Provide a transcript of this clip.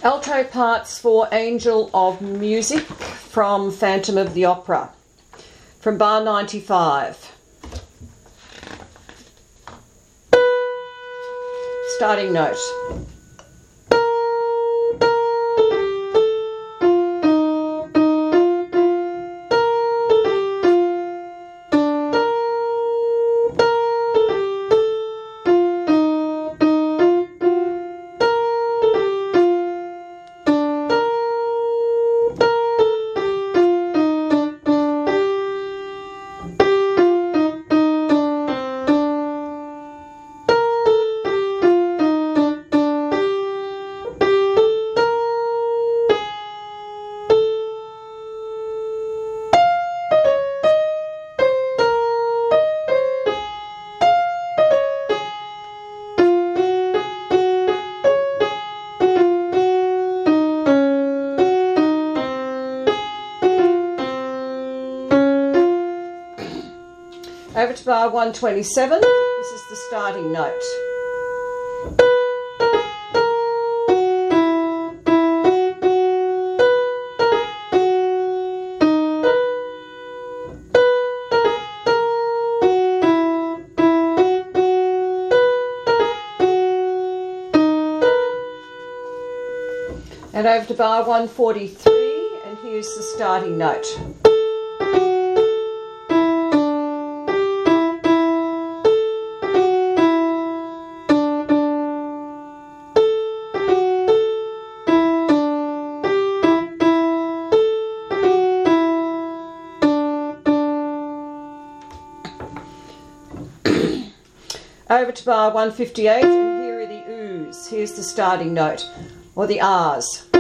Alto parts for Angel of Music from Phantom of the Opera, from bar 95. Starting note. Over to bar 127, this is the starting note. And over to bar 143, and here's the starting note. Over to bar 158, and here are the oohs. Here's the starting note, or the R's.